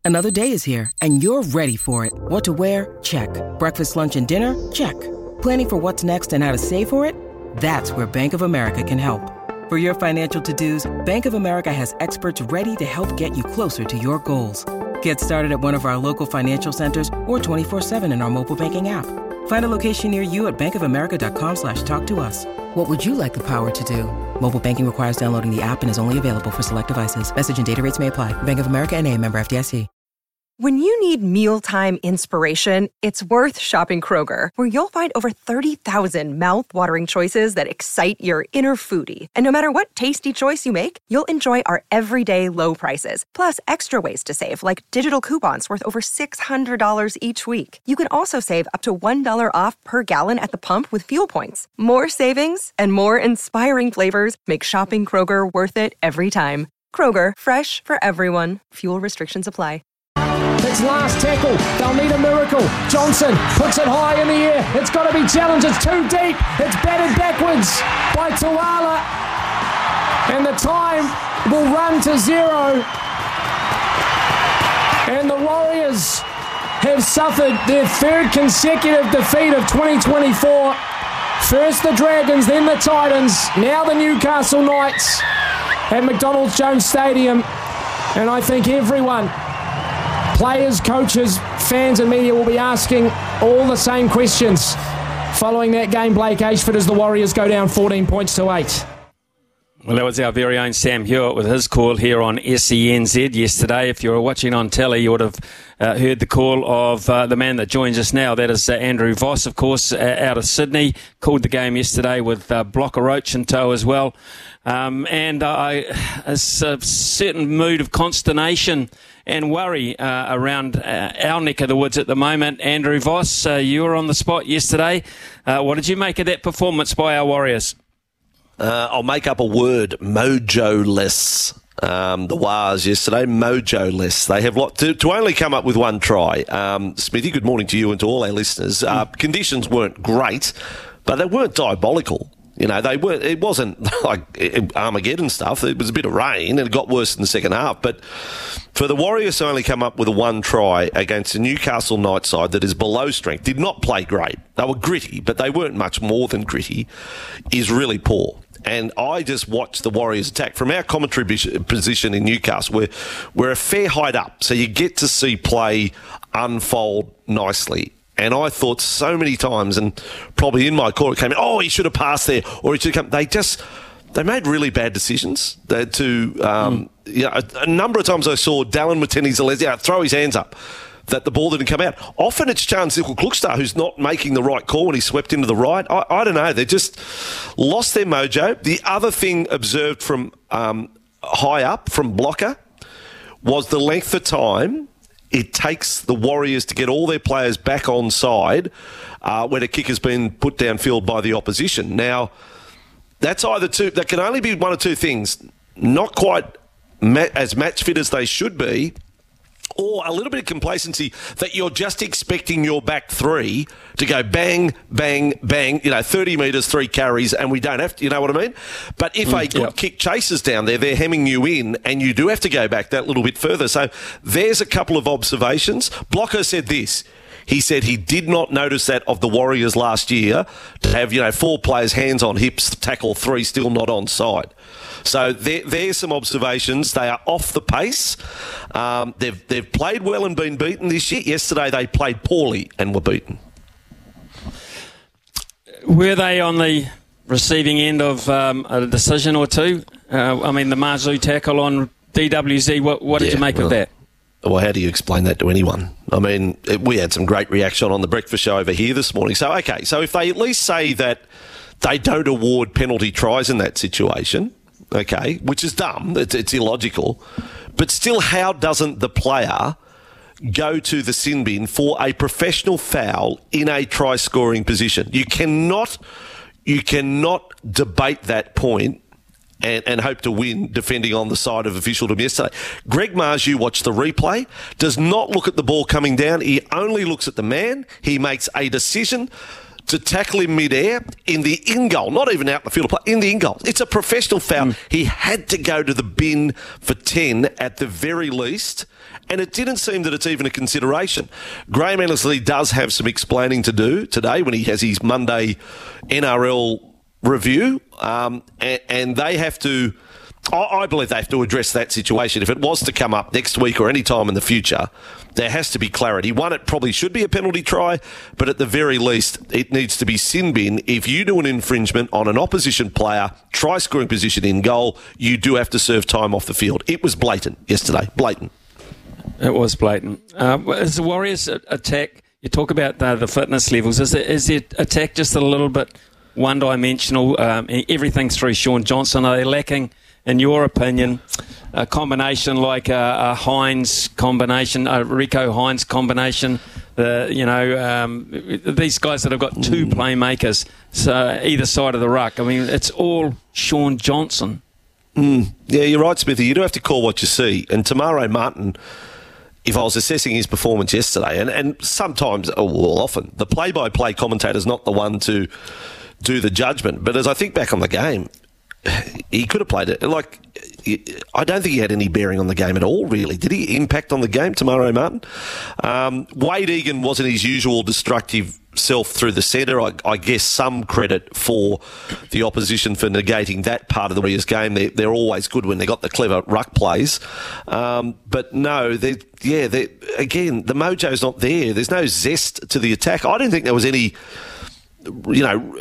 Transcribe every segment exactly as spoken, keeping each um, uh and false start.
Another day is here, and you're ready for it. What to wear? Check. Breakfast, lunch, and dinner? Check. Planning for what's next and how to save for it? That's where Bank of America can help. For your financial to-dos, Bank of America has experts ready to help get you closer to your goals. Get started at one of our local financial centers or twenty-four seven in our mobile banking app. Find a location near you at bankofamerica.com slash talk to us. What would you like the power to do? Mobile banking requires downloading the app and is only available for select devices. Message and data rates may apply. Bank of America N A, member F D I C. When you need mealtime inspiration, it's worth shopping Kroger, where you'll find over thirty thousand mouth-watering choices that excite your inner foodie. And no matter what tasty choice you make, you'll enjoy our everyday low prices, plus extra ways to save, like digital coupons worth over six hundred dollars each week. You can also save up to one dollar off per gallon at the pump with fuel points. More savings and more inspiring flavors make shopping Kroger worth it every time. Kroger, fresh for everyone. Fuel restrictions apply. It's last tackle. They'll need a miracle. Johnson puts it high in the air. It's got to be challenged. It's too deep. It's batted backwards by Tuala. And the time will run to zero. And the Warriors have suffered their third consecutive defeat of twenty twenty-four. First the Dragons, then the Titans, now the Newcastle Knights at McDonald's Jones Stadium. And I think everyone, players, coaches, fans and media, will be asking all the same questions following that game, Blake Ashford, as the Warriors go down fourteen points to eight. Well, that was our very own Sam Hewitt with his call here on S E N Z yesterday. If you were watching on telly, you would have uh, heard the call of uh, the man that joins us now. That is uh, Andrew Voss, of course, uh, out of Sydney. Called the game yesterday with uh, Blocker Roach in tow as well. Um, and I, a certain mood of consternation and worry uh, around uh, our neck of the woods at the moment. Andrew Voss, uh, you were on the spot yesterday. Uh, what did you make of that performance by our Warriors? Uh, I'll make up a word, mojo-less. Um, the Wars yesterday, mojo-less. They have lot to, to only come up with one try. Um, Smithy, good morning to you and to all our listeners. Uh, conditions weren't great, but they weren't diabolical. You know, they weren't. It wasn't like Armageddon stuff. It was a bit of rain, and it got worse in the second half. But for the Warriors to only come up with a one try against a Newcastle Knights side that is below strength, did not play great. They were gritty, but they weren't much more than gritty, is really poor. And I just watched the Warriors attack from our commentary position in Newcastle. We're, we're a fair height up, so you get to see play unfold nicely. And I thought so many times, and probably in my court, it came in, oh, he should have passed there, or he should have come. They just, they made really bad decisions. They had to, um, mm. you know, a, a number of times I saw Dallin Watene-Zelezniak throw his hands up that the ball didn't come out. Often it's Charnze Nicoll-Klokstad who's not making the right call when he swept into the right. I, I don't know. They just lost their mojo. The other thing observed from um, high up, from Blocker, was the length of time it takes the Warriors to get all their players back on side uh, when a kick has been put downfield by the opposition. Now, that's either two. That can only be one of two things. Not quite ma- as match fit as they should be, or a little bit of complacency that you're just expecting your back three to go bang, bang, bang, you know, thirty metres, three carries, and we don't have to, you know what I mean? But if mm, a good yep. kick chases down there, they're hemming you in, and you do have to go back that little bit further. So there's a couple of observations. Blocker said this. He said he did not notice that of the Warriors last year to have, you know, four players hands on hips, tackle three, still not on side. So there, there's some observations. They are off the pace. Um, they've they've played well and been beaten this year. Yesterday they played poorly and were beaten. Were they on the receiving end of um, a decision or two? Uh, I mean, the Marzou tackle on D W Z, what, what did yeah, you make well, of that? Well, how do you explain that to anyone? I mean, it, we had some great reaction on the breakfast show over here this morning. So, okay, so if they at least say that they don't award penalty tries in that situation, okay, which is dumb, it's, it's illogical, but still, how doesn't the player go to the sin bin for a professional foul in a try-scoring position? You cannot, you cannot debate that point and, and hope to win defending on the side of officialdom yesterday. Greg Marzou watched the replay, does not look at the ball coming down. He only looks at the man. He makes a decision. to tackle him mid-air in the in-goal, not even out in the field of play, in the in-goal. It's a professional foul. Mm. He had to go to the bin for ten at the very least, and it didn't seem that it's even a consideration. Graham Annesley does have some explaining to do today when he has his Monday N R L review, um, and, and they have to... I believe they have to address that situation. If it was to come up next week or any time in the future, there has to be clarity. One, it probably should be a penalty try, but at the very least, it needs to be sin bin. If you do an infringement on an opposition player, try scoring position in goal, you do have to serve time off the field. It was blatant yesterday. Blatant. It was blatant. Uh, as the Warriors attack, you talk about the, the fitness levels. Is the, is the attack just a little bit one-dimensional? Um, everything through Sean Johnson. Are they lacking, in your opinion, a combination like a, a Hines combination, a Rico Hines combination? The you know um, these guys that have got two playmakers, so either side of the ruck. I mean, it's all Sean Johnson. Mm. Yeah, you're right, Smithy. You do have to call what you see. And Tamaro Martin, if I was assessing his performance yesterday, and, and sometimes, or well, often, the play-by-play commentator's not the one to do the judgment. But as I think back on the game, he could have played it. Like, I don't think he had any bearing on the game at all, really. Did he impact on the game, Tamaro Martin? Um, Wade Egan wasn't his usual destructive self through the centre. I, I guess some credit for the opposition for negating that part of the Warriors game. They're, they're always good when they got the clever ruck plays. Um, but no, they yeah, they again, the mojo's not there. There's no zest to the attack. I didn't think there was any, you know...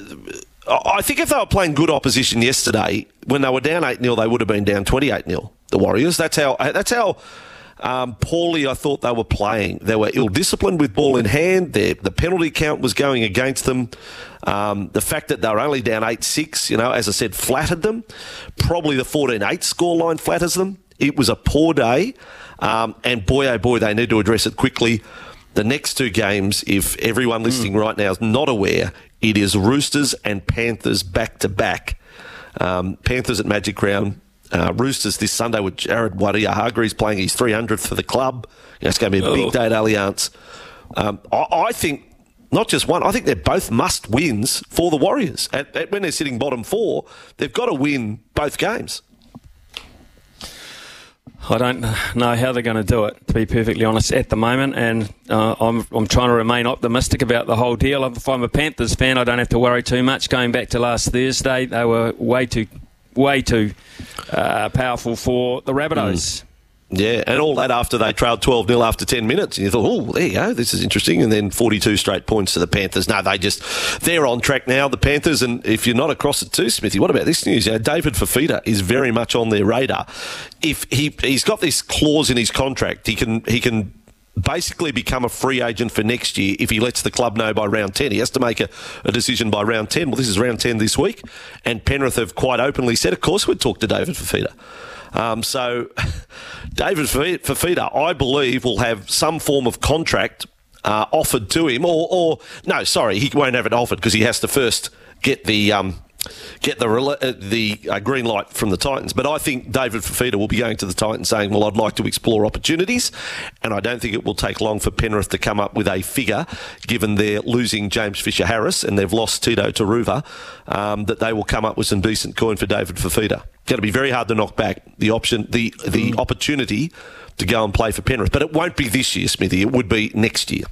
I think if they were playing good opposition yesterday, when they were down eight nil, they would have been down twenty-eight nil, the Warriors. That's how that's how um, poorly I thought they were playing. They were ill-disciplined with ball in hand. Their, the penalty count was going against them. Um, the fact that they were only down eight six, you know, as I said, flattered them. Probably the fourteen eight scoreline flatters them. It was a poor day. Um, and boy, oh boy, they need to address it quickly. The next two games, if everyone listening mm. right now is not aware, it is Roosters and Panthers back-to-back. Um, Panthers at Magic Round. Uh, Roosters this Sunday with Jared Waerea-Hargreaves playing his three hundredth for the club. You know, it's going to be a oh. big day at Allianz. Um, I, I think, not just one, I think they're both must-wins for the Warriors. At, at, when they're sitting bottom four, they've got to win both games. I don't know how they're going to do it, to be perfectly honest, at the moment, and uh, I'm I'm trying to remain optimistic about the whole deal. If I'm a Panthers fan, I don't have to worry too much. Going back to last Thursday, they were way too, way too uh, powerful for the Rabbitohs. Mm. Yeah, and all that after they trailed twelve nil after ten minutes. And you thought, oh, there you go, this is interesting. And then forty-two straight points to the Panthers. No, they just, they're on track now, the Panthers. And if you're not across it too, Smithy, what about this news? You know, David Fifita is very much on their radar. If he, he's got this clause in his contract, he can he can basically become a free agent for next year if he lets the club know by round ten. He has to make a, a decision by round ten. Well, this is round ten this week. And Penrith have quite openly said, of course we'd talk to David Fifita. Um, so, David Fifita, I believe, will have some form of contract uh, offered to him, or, or no, sorry, he won't have it offered because he has to first get the um, get the uh, the uh, green light from the Titans. But I think David Fifita will be going to the Titans saying, "Well, I'd like to explore opportunities," and I don't think it will take long for Penrith to come up with a figure, given they're losing James Fisher-Harris and they've lost Tito Taruva, um, that they will come up with some decent coin for David Fifita. Going to be very hard to knock back the option, the the mm. opportunity to go and play for Penrith. But it won't be this year, Smithy. It would be next year.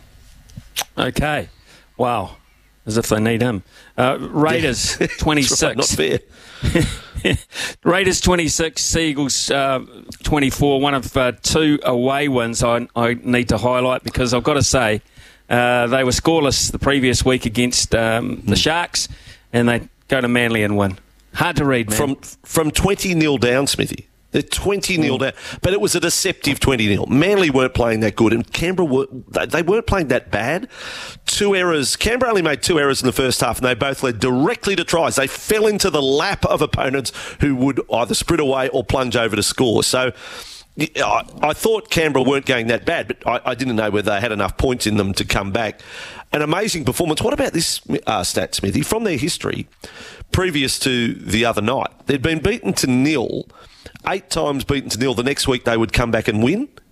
Okay. Wow. As if they need him. Uh, Raiders, yeah. twenty-six. Right, not fair. Raiders, twenty-six. Seagulls, uh, twenty-four. One of uh, two away wins I, I need to highlight because I've got to say uh, they were scoreless the previous week against um, the Sharks, and they go to Manly and win. Hard to read, man. From from twenty nil down, Smithy. They're twenty nil mm. down. But it was a deceptive twenty nil. Manly weren't playing that good, and Canberra, were, they weren't playing that bad. Two errors. Canberra only made two errors in the first half, and they both led directly to tries. They fell into the lap of opponents who would either sprint away or plunge over to score. So I, I thought Canberra weren't going that bad, but I, I didn't know whether they had enough points in them to come back. An amazing performance. What about this uh, stat, Smithy? From their history, previous to the other night, they'd been beaten to nil, eight times beaten to nil. The next week they would come back and win,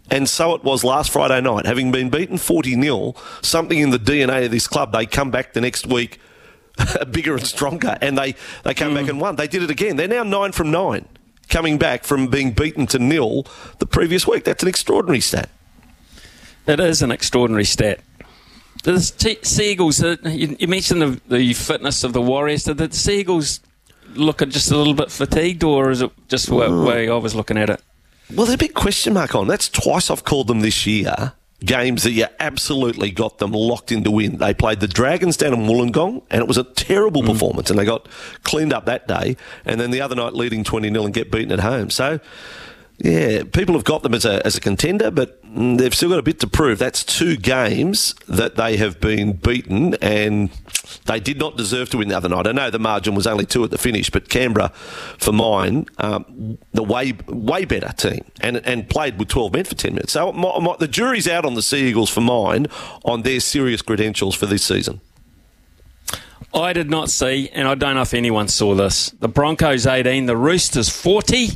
And so it was last Friday night. Having been beaten forty nil, something in the D N A of this club, they come back the next week bigger and stronger, and they, they come mm. back and won. They did it again. They're now nine from nine, coming back from being beaten to nil the previous week. That's an extraordinary stat. It is an extraordinary stat. The Seagulls, uh, you, you mentioned the, the fitness of the Warriors. Did the Seagulls look just a little bit fatigued, or is it just the mm. way I was looking at it? Well, there's a big question mark on. That's twice I've called them this year. Games that you absolutely got them locked in to win. They played the Dragons down in Wollongong, and it was a terrible mm. performance, and they got cleaned up that day. And then the other night, leading twenty nil and get beaten at home. So, yeah, people have got them as a as a contender, but they've still got a bit to prove. That's two games that they have been beaten, and they did not deserve to win the other night. I know the margin was only two at the finish, but Canberra, for mine, um, the way way better team, and and played with twelve men for ten minutes. So my, my, the jury's out on the Sea Eagles for mine on their serious credentials for this season. I did not see, and I don't know if anyone saw this, the Broncos eighteen, the Roosters forty.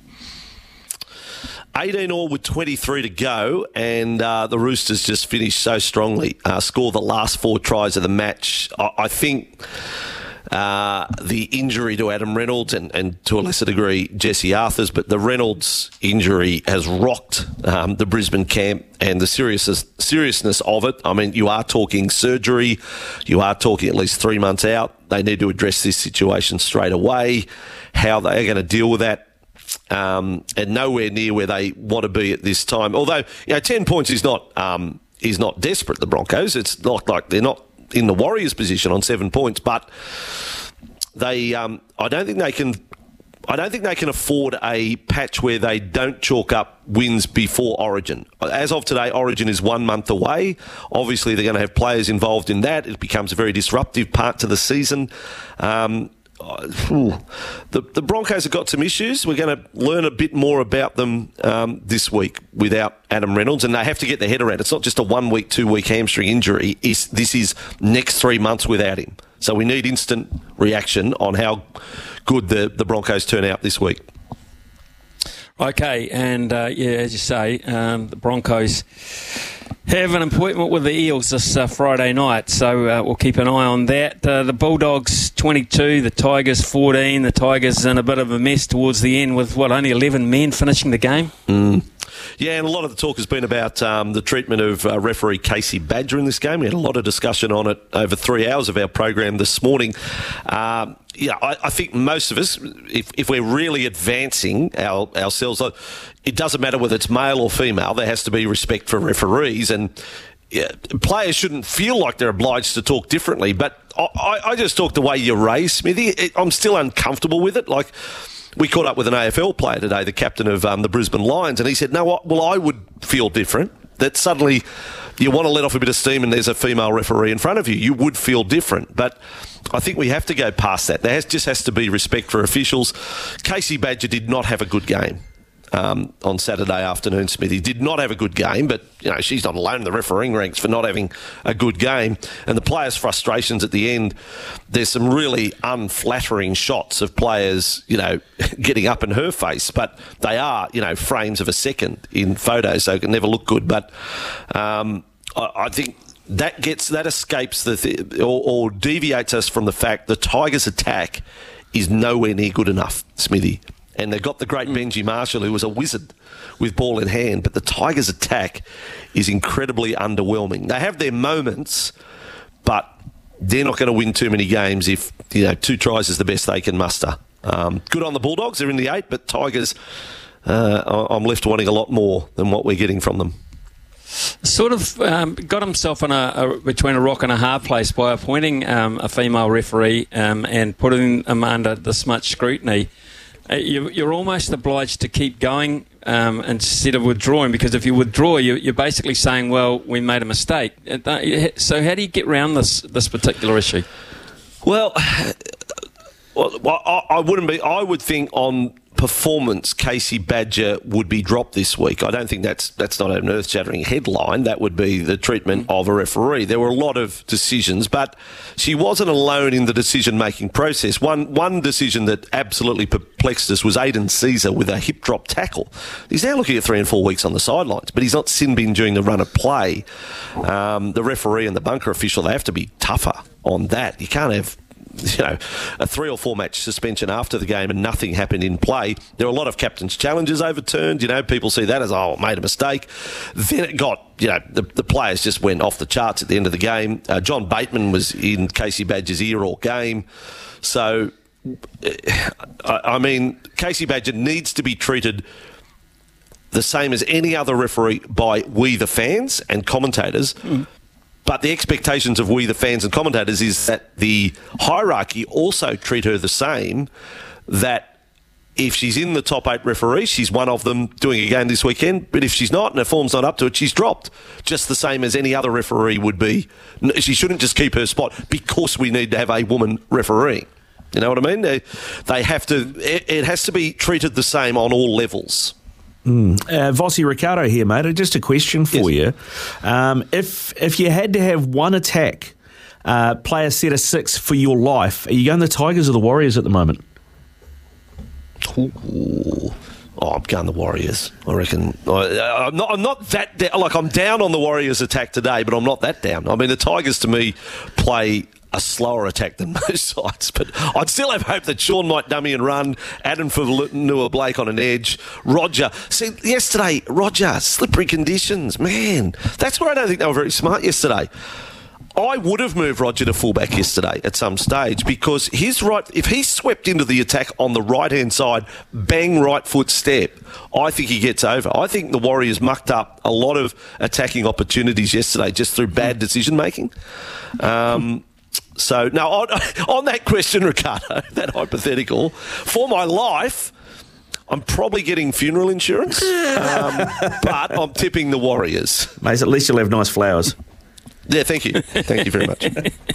eighteen all with twenty-three to go, and uh, the Roosters just finished so strongly. Uh, scored the last four tries of the match. I, I think uh, the injury to Adam Reynolds and, and to a lesser degree Jesse Arthurs, but the Reynolds injury has rocked um, the Brisbane camp and the seriousness, seriousness of it. I mean, you are talking surgery. You are talking at least three months out. They need to address this situation straight away. How they are going to deal with that. Um, and nowhere near where they want to be at this time. Although, you know, ten points is not um, is not desperate, the Broncos. It's not like they're not in the Warriors' position on seven points, but they. Um, I don't think they can. I don't think they can afford a patch where they don't chalk up wins before Origin. As of today, Origin is one month away. Obviously, they're going to have players involved in that. It becomes a very disruptive part to the season. Um, The, the Broncos have got some issues. We're going to learn a bit more about them um, this week without Adam Reynolds, and they have to get their head around. It's not just a one-week, two-week hamstring injury. It's, this is next three months without him. So we need instant reaction on how good the, the Broncos turn out this week. Okay, and uh, yeah, as you say, um, the Broncos have an appointment with the Eels this uh, Friday night, so uh, we'll keep an eye on that. Uh, the Bulldogs twenty-two, the Tigers fourteen. The Tigers in a bit of a mess towards the end with, what, only eleven men finishing the game? Mm. Yeah, and a lot of the talk has been about um, the treatment of uh, referee Casey Badger in this game. We had a lot of discussion on it over three hours of our program this morning. Um, yeah, I, I think most of us, if, if we're really advancing our, ourselves, it doesn't matter whether it's male or female, there has to be respect for referees, and yeah, players shouldn't feel like they're obliged to talk differently. But I, I just talk the way you raise, Smithy. It, I'm still uncomfortable with it. Like, we caught up with an A F L player today, the captain of um, the Brisbane Lions, and he said, no, well, I would feel different. That suddenly you want to let off a bit of steam and there's a female referee in front of you. You would feel different. But I think we have to go past that. There has, just has to be respect for officials. Casey Badger did not have a good game um, on Saturday afternoon, Smithy. Did not have a good game, but you know, she's not alone in the refereeing ranks for not having a good game. And the players' frustrations at the end, there's some really unflattering shots of players, you know, getting up in her face, but they are, you know, frames of a second in photos, so it can never look good. But um, I, I think that gets that escapes the th- or, or deviates us from the fact the Tigers' attack is nowhere near good enough, Smithy. And they've got the great Benji Marshall, who was a wizard with ball in hand, but the Tigers' attack is incredibly underwhelming. They have their moments, but they're not going to win too many games if, you know, two tries is the best they can muster. Um, good on the Bulldogs, they're in the eight, but Tigers, uh, I'm left wanting a lot more than what we're getting from them. Sort of um, got himself in a, a between a rock and a hard place by appointing um, a female referee um, and putting them under this much scrutiny. Uh, you, you're almost obliged to keep going um, instead of withdrawing, because if you withdraw, you, you're basically saying, well, we made a mistake. So how do you get around this this particular issue? Well, well I, I wouldn't be. I would think on performance, Casey Badger would be dropped this week. I don't think that's that's not an earth-shattering headline. That would be the treatment of a referee. There were a lot of decisions, but she wasn't alone in the decision-making process. One one decision that absolutely perplexed us was Aidan Caesar with a hip drop tackle. He's now looking at three and four weeks on the sidelines, but he's not sin bin during the run of play. Um, the referee and the bunker official, they have to be tougher on that. You can't have, you know, a three or four match suspension after the game and nothing happened in play. There were a lot of captain's challenges overturned. You know, people see that as, oh, made a mistake. Then it got, you know, the, the players just went off the charts at the end of the game. Uh, John Bateman was in Casey Badger's ear all game. So, I, I mean, Casey Badger needs to be treated the same as any other referee by we the fans and commentators. Mm. But the expectations of we, the fans and commentators, is that the hierarchy also treat her the same, that if she's in the top eight referees, she's one of them doing a game this weekend. But if she's not and her form's not up to it, she's dropped. Just the same as any other referee would be. She shouldn't just keep her spot because we need to have a woman refereeing. You know what I mean? They, they have to. It, it has to be treated the same on all levels. Mm. Uh, Vossi Ricardo here, mate. Just a question for yes. you. Um, if if you had to have one attack, uh, play a set of six for your life, are you going the Tigers or the Warriors at the moment? Ooh. Oh, I'm going the Warriors. I reckon. I, I'm not. I'm not that da- like I'm down on the Warriors' attack today, but I'm not that down. I mean, the Tigers to me play a slower attack than most sides, but I'd still have hope that Sean might dummy and run, Adam Favanua-Blake on an edge, Roger. See, yesterday, Roger, slippery conditions, man. That's where I don't think they were very smart yesterday. I would have moved Roger to fullback yesterday at some stage because his right, if he swept into the attack on the right-hand side, bang, right foot step, I think he gets over. I think the Warriors mucked up a lot of attacking opportunities yesterday just through bad decision-making. Um... So, now, on, on that question, Ricardo, that hypothetical, for my life, I'm probably getting funeral insurance, um, but I'm tipping the Warriors. Mate, at least you'll have nice flowers. Yeah, thank you. Thank you very much.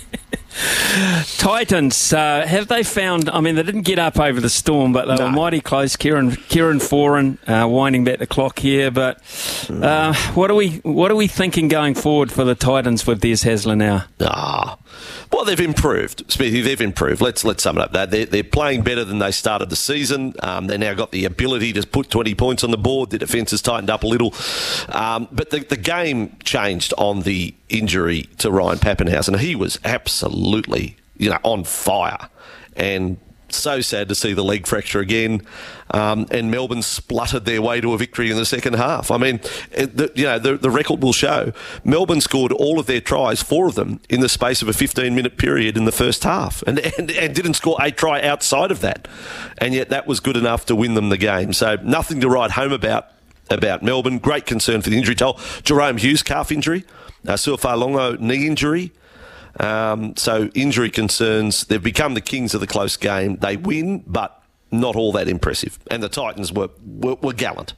Titans, uh, have they found, I mean, they didn't get up over the Storm, but they no. were mighty close. Kieran Kieran Foran uh, winding back the clock here, but uh, what are we what are we thinking going forward for the Titans with Des Hasler now? Ah, well, they've improved, Smithy. They've improved. Let's let's sum it up. They're, they're playing better than they started the season. Um, they now got the ability to put twenty points on the board. The defence has tightened up a little. Um, but the, the game changed on the injury to Ryan Papenhuyzen. He was absolutely, you know, on fire. And so sad to see the leg fracture again. Um, and Melbourne spluttered their way to a victory in the second half. I mean, it, the, you know, the, the record will show. Melbourne scored all of their tries, four of them, in the space of a fifteen-minute period in the first half, and, and and didn't score a try outside of that. And yet that was good enough to win them the game. So nothing to write home about about Melbourne. Great concern for the injury toll. Jerome Hughes, calf injury. Uh, Suafa'alongo, knee injury. Um, so injury concerns. They've become the kings of the close game. They win, but not all that impressive. And the Titans were were, were gallant.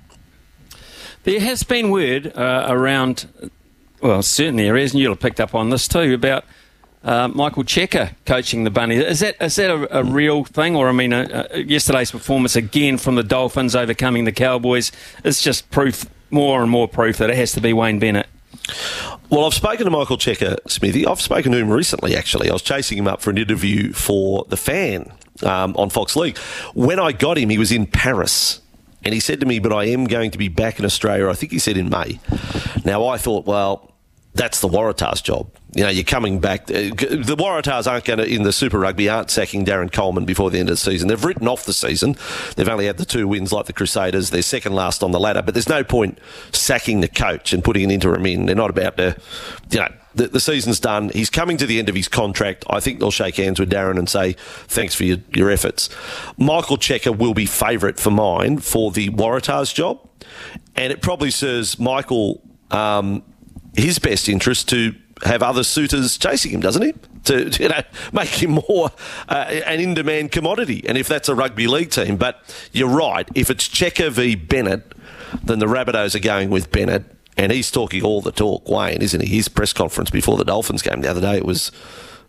There has been word uh, around, well, certainly there is, and you'll have picked up on this too, about uh, Michael Cheika coaching the Bunnies. Is that is that a, a real thing? Or, I mean, uh, uh, yesterday's performance again from the Dolphins overcoming the Cowboys is just proof, more and more proof that it has to be Wayne Bennett. Well, I've spoken to Michael Cheika, Smithy. I've spoken to him recently, actually. I was chasing him up for an interview for The Fan um, on Fox League. When I got him, he was in Paris. And he said to me, but I am going to be back in Australia, I think he said in May. Now, I thought, well, that's the Waratahs' job. You know, you're coming back. The Waratahs aren't going to, in the Super Rugby, aren't sacking Darren Coleman before the end of the season. They've written off the season. They've only had the two wins like the Crusaders. They're second last on the ladder. But there's no point sacking the coach and putting an interim in. They're not about to, you know, the, the season's done. He's coming to the end of his contract. I think they'll shake hands with Darren and say, thanks for your, your efforts. Michael Cheika will be favourite for mine for the Waratahs' job. And it probably serves Michael um, his best interest to have other suitors chasing him, doesn't he? To, you know, make him more uh, an in-demand commodity. And if that's a rugby league team, but you're right, if it's Cheika v Bennett, then the Rabbitohs are going with Bennett, and he's talking all the talk, Wayne, isn't he? His press conference before the Dolphins game the other day, it was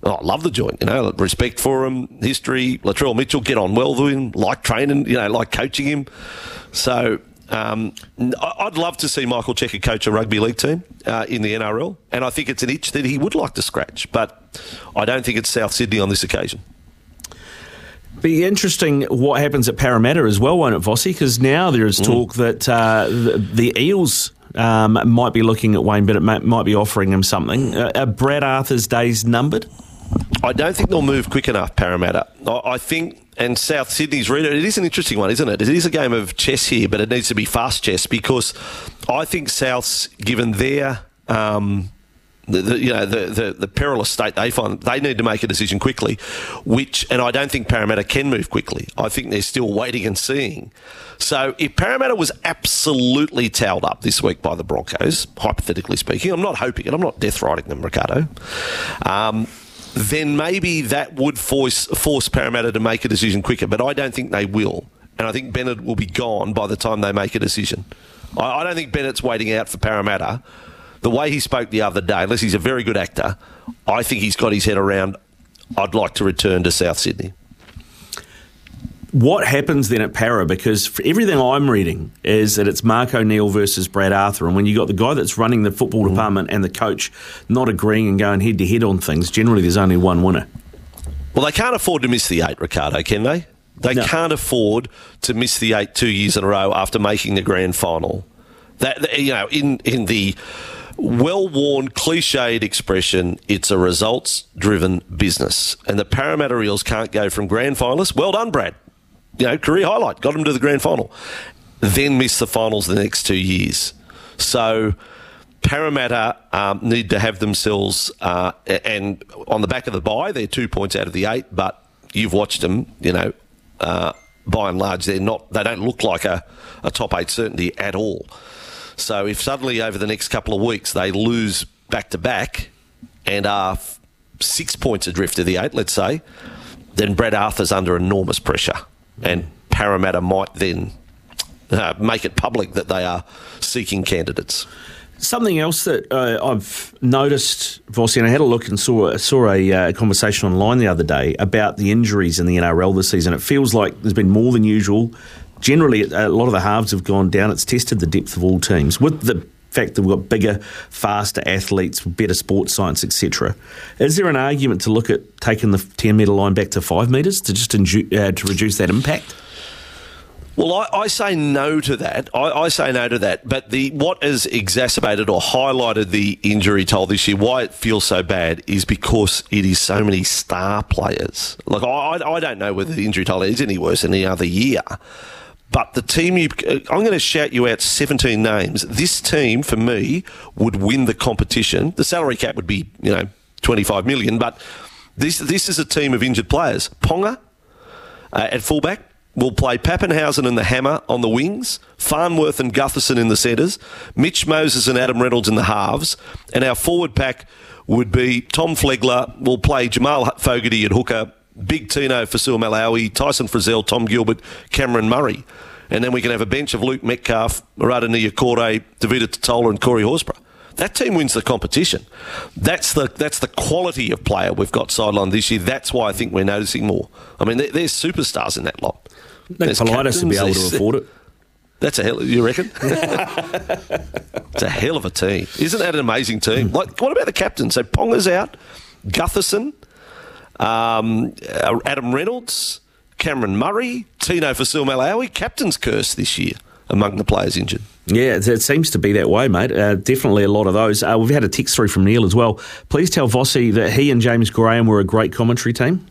Oh, I love the joint, you know, respect for him, history. Latrell Mitchell, get on well with him, like training, you know, like coaching him. So um, I'd love to see Michael Cheika coach a rugby league team uh, in the N R L, and I think it's an itch that he would like to scratch, but I don't think it's South Sydney on this occasion. Be interesting what happens at Parramatta as well, won't it, Vossi? Because now there is talk mm. that uh, the, the Eels um, might be looking at Wayne Bennett, might, might be offering him something. Uh, are Brad Arthur's days numbered? I don't think they'll move quick enough, Parramatta. I, I think, and South Sydney's reader, it is an interesting one, isn't it? It is a game of chess here, but it needs to be fast chess because I think South's, given their... Um, The, the, you know the, the, the perilous state they find, they need to make a decision quickly, which and I don't think Parramatta can move quickly. I think they're still waiting and seeing. So if Parramatta was absolutely towed up this week by the Broncos, hypothetically speaking, I'm not hoping it, I'm not death riding them, Ricardo, um, then maybe that would force, force Parramatta to make a decision quicker, but I don't think they will. And I think Bennett will be gone by the time they make a decision. I, I don't think Bennett's waiting out for Parramatta. The way he spoke the other day, unless he's a very good actor, I think he's got his head around, I'd like to return to South Sydney. What happens then at Para? Because for everything I'm reading is that it's Mark O'Neill versus Brad Arthur, and when you got the guy that's running the football department and the coach not agreeing and going head-to-head on things, generally there's only one winner. Well, they can't afford to miss the eight, Ricardo, can they? They no. can't afford to miss the eight two years in a row after making the grand final. That, you know, in, in the well-worn, cliched expression, it's a results-driven business. And the Parramatta Eels can't go from grand finalists. Well done, Brad. You know, career highlight. Got them to the grand final. Then miss the finals the next two years. So Parramatta um, need to have themselves, uh, and on the back of the bye, they're two points out of the eight, but you've watched them, you know, uh, by and large, they're not, they don't look like a, a top eight certainty at all. So if suddenly over the next couple of weeks they lose back-to-back and are f- six points adrift of the eight, let's say, then Brad Arthur's under enormous pressure. And Parramatta might then uh, make it public that they are seeking candidates. Something else that uh, I've noticed, Vossi, and I had a look and saw, saw a uh, conversation online the other day about the injuries in the N R L this season. It feels like there's been more than usual. Generally, a lot of the halves have gone down. It's tested the depth of all teams. With the fact that we've got bigger, faster athletes, better sports science, et cetera, is there an argument to look at taking the ten-metre line back to five metres to just inju- uh, to reduce that impact? Well, I, I say no to that. I, I say no to that. But the what has exacerbated or highlighted the injury toll this year, why it feels so bad, is because it is so many star players. Like I, I don't know whether the injury toll is any worse than any other year. But the team, you, I'm going to shout you out seventeen names. This team, for me, would win the competition. The salary cap would be, you know, twenty-five million. But this this is a team of injured players. Ponga uh, at fullback will play Pappenhausen and the Hammer on the wings, Farnworth and Gutherson in the centres, Mitch Moses and Adam Reynolds in the halves, and our forward pack would be Tom Flegler will play Jamal Fogarty at hooker, Big Tino Fasua-Malawi, Tyson Frizzell, Tom Gilbert, Cameron Murray. And then we can have a bench of Luke Metcalf, Murata Niukore, Davida Totola and Corey Horsburgh. That team wins the competition. That's the that's the quality of player we've got sidelined this year. That's why I think we're noticing more. I mean, there, there's superstars in that lot. There's Politis to be able to afford it. That's a hell. You reckon? It's a hell of a team. Isn't that an amazing team? Like, what about the captain? So Ponga's out, Gutherson, um, Adam Reynolds, Cameron Murray, Tino Fasua-Malawi. Captain's curse this year among the players injured. Yeah, it seems to be that way, mate. Uh, definitely a lot of those. Uh, we've had a text through from Neil as well. Please tell Vossi that he and James Graham were a great commentary team.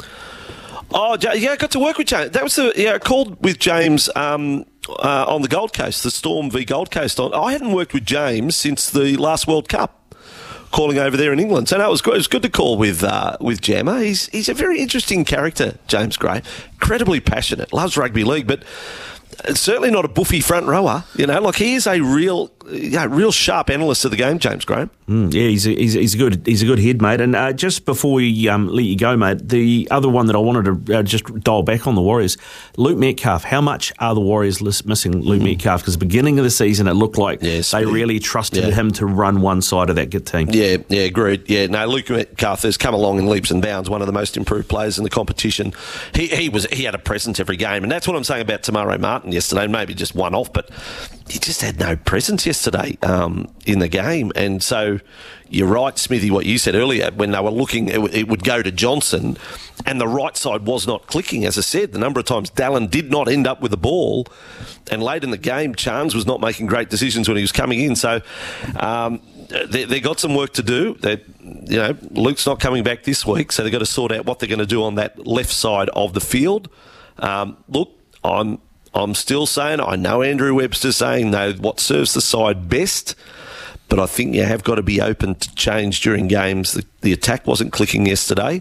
Oh, yeah, I got to work with James. That was the, yeah, I called with James um, uh, on the Gold Coast, the Storm v Gold Coast. I hadn't worked with James since the last World Cup, calling over there in England. So no, it was good. It was good to call with uh, with Jammer. He's he's a very interesting character, James Gray. Incredibly passionate, loves rugby league, but certainly not a buffy front rower. You know, like he is a real you know, real sharp analyst of the game, James Graham. Mm, yeah, he's a, he's, a, he's a good he's a good head, mate. And uh, just before we um, let you go, mate, the other one that I wanted to uh, just dial back on the Warriors, Luke Metcalf. How much are the Warriors missing Luke mm. Metcalf? Because the beginning of the season, it looked like yes, they yeah. really trusted yeah. him to run one side of that good team. Yeah, yeah, agreed. Yeah, no, Luke Metcalf has come along in leaps and bounds. One of the most improved players in the competition. He he was he had a presence every game, and that's what I'm saying about Tamaro Martin yesterday. Maybe just one off, but he just had no presence yesterday um, in the game, and so. You're right, Smithy, what you said earlier, when they were looking, it, w- it would go to Johnson, and the right side was not clicking. As I said, the number of times Dallin did not end up with the ball, and late in the game, Chance was not making great decisions when he was coming in. So um, they, they got some work to do. They, you know, Luke's not coming back this week, so they've got to sort out what they're going to do on that left side of the field. Um, look, I'm I'm still saying, I know Andrew Webster's saying, no, what serves the side best. But I think you have got to be open to change during games. The, the attack wasn't clicking yesterday,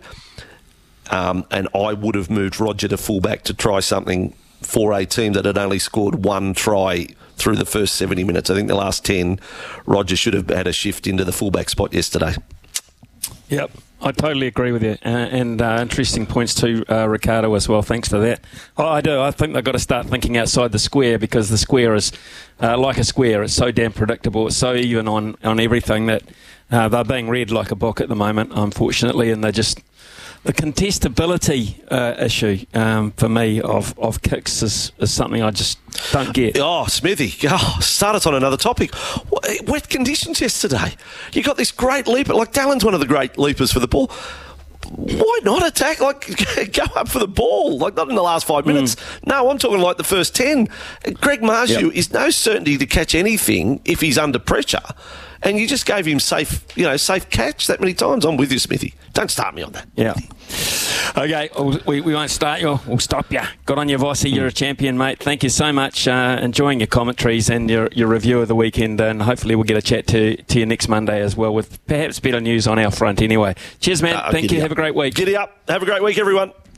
um, and I would have moved Roger to fullback to try something for a team that had only scored one try through the first seventy minutes. I think the last ten, Roger should have had a shift into the fullback spot yesterday. Yep, I totally agree with you. Uh, and uh, interesting points too, uh, Ricardo, as well. Thanks for that. Oh, I do. I think they've got to start thinking outside the square, because the square is uh, like a square. It's so damn predictable. It's so even on, on everything that uh, they're being read like a book at the moment, unfortunately, and they're just... The contestability uh, issue um, for me of, of kicks is, is something I just don't get. Oh, Smithy, oh, start us on another topic. Wet conditions yesterday. You got this great leaper, like Dallin's one of the great leapers for the ball. Why not attack? Like, go up for the ball. Like, not in the last five minutes. Mm. No, I'm talking like the first ten. Greg Marzhew yep. is no certainty to catch anything if he's under pressure. And you just gave him safe, you know, safe catch that many times. I'm with you, Smithy. Don't start me on that. Yeah. Okay, we, we won't start you. We'll stop you. Good on you, Vossi. You're a champion, mate. Thank you so much. Uh, enjoying your commentaries and your, your review of the weekend. And hopefully we'll get a chat to, to you next Monday as well, with perhaps better news on our front anyway. Cheers, man. Uh, Thank you. Up. Have a great week. Giddy up. Have a great week, everyone.